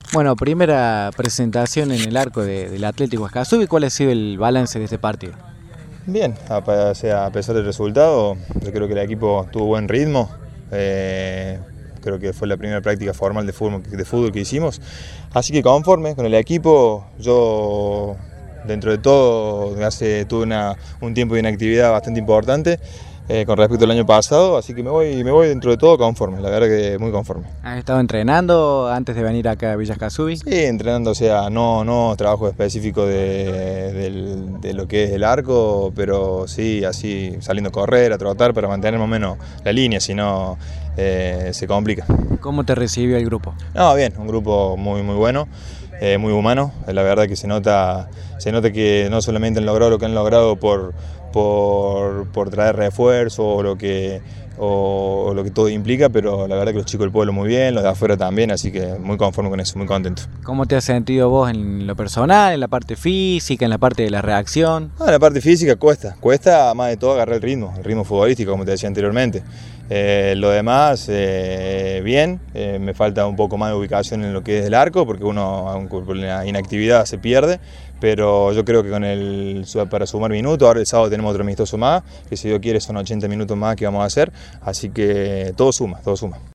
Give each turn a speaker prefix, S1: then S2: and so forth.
S1: Bueno, primera presentación en el arco del Atlético Escazú. ¿Cuál ha sido el balance de este partido?
S2: Bien, o sea, a pesar del resultado, yo creo que el equipo tuvo buen ritmo. Creo que fue la primera práctica formal de fútbol que hicimos. Así que conforme con el equipo, yo dentro de todo tuve un tiempo de inactividad bastante importante con respecto al año pasado, así que me voy dentro de todo conforme, la verdad que muy conforme.
S1: ¿Has estado entrenando antes de venir acá a Villa Escazú?
S2: Sí, entrenando, o sea, no trabajo específico de lo que es el arco, pero sí, así saliendo a correr, a trotar para mantener más o menos la línea, si no se complica.
S1: ¿Cómo te recibió el grupo?
S2: No, bien, un grupo muy bueno, muy humano. La verdad que se nota que no solamente han logrado lo que han logrado por traer refuerzo o lo que todo implica, pero la verdad que los chicos del pueblo muy bien, los de afuera también, así que muy conforme con eso, muy contento.
S1: ¿Cómo te has sentido vos en lo personal, en la parte física, en la parte de la reacción?
S2: En la parte física cuesta más de todo agarrar el ritmo futbolístico, como te decía anteriormente. Lo demás, bien, me falta un poco más de ubicación en lo que es el arco, porque uno por la inactividad se pierde, pero yo creo que para sumar minutos, ahora el sábado tenemos otro amistoso más, que si Dios quiere son 80 minutos más que vamos a hacer, así que todo suma, todo suma.